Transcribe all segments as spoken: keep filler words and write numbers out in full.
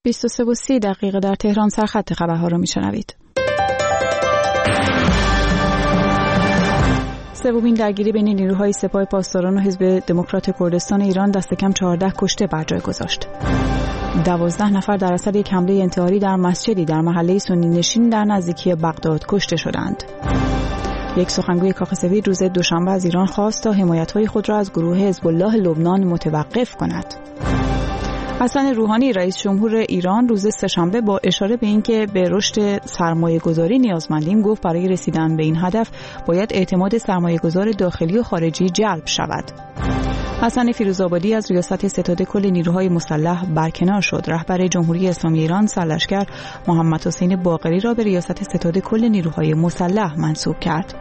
بیست و سه و سی دقیقه در تهران سرخط خبرها را میشنوید. سومین درگیری بین نیروهای سپاه پاسداران و حزب دموکرات کردستان ایران دست کم چهارده کشته بر جای گذاشت. دوازده نفر در اثر یک حمله انتحاری در مسجدی در محله سنی نشین در نزدیکی بغداد کشته شدند. یک سخنگوی کاخ سفید روز دوشنبه از ایران خواست تا حمایت‌های خود را از گروه حزب الله لبنان متوقف کند. حسن روحانی رئیس جمهور ایران روز سه‌شنبه با اشاره به اینکه به رشد سرمایه‌گذاری نیازمندیم گفت برای رسیدن به این هدف باید اعتماد سرمایه‌گذار داخلی و خارجی جلب شود. حسن فیروزآبادی از ریاست ستاد کل نیروهای مسلح برکنار شد. رهبر جمهوری اسلامی ایران سرلشکر محمد حسین باقری را به ریاست ستاد کل نیروهای مسلح منصوب کرد.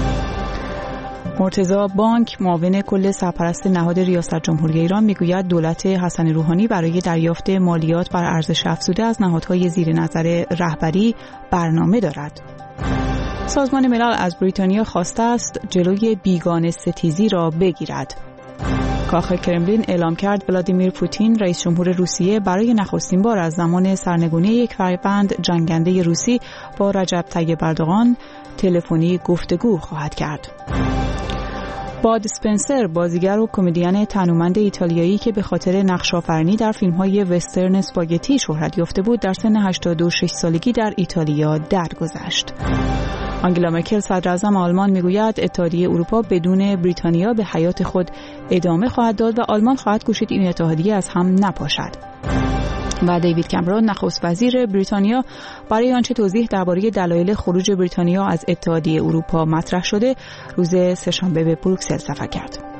مرتضی بانک معاون کل سرپرست نهاد ریاست جمهوری ایران میگوید دولت حسن روحانی برای دریافت مالیات بر ارزش افزوده از نهادهای زیر نظر رهبری برنامه دارد. سازمان ملل از بریتانیا خواسته است جلوی بیگانه ستیزی را بگیرد. کاخ کرملین اعلام کرد ولادیمیر پوتین رئیس جمهور روسیه برای نخستین بار از زمان سرنگونی یک فریبند جنگنده روسی با رجب طیب اردوغان تلفنی گفتگو خواهد کرد. باد اسپنسر بازیگر و کمدین تنومند ایتالیایی که به خاطر نقش‌آفرینی در فیلم‌های وسترن اسپاگتی شهرت یافته بود در سن هشتاد و شش سالگی در ایتالیا درگذشت. آنگلا مرکل صدراعظم آلمان میگوید اتحادیه اروپا بدون بریتانیا به حیات خود ادامه خواهد داد و آلمان خواهد کوشید این اتحادیه از هم نپاشد. و دیوید کامرون نخست وزیر بریتانیا برای آنچه توضیح درباره دلایل خروج بریتانیا از اتحادیه اروپا مطرح شده روز سه‌شنبه به بروکسل سفر کرد.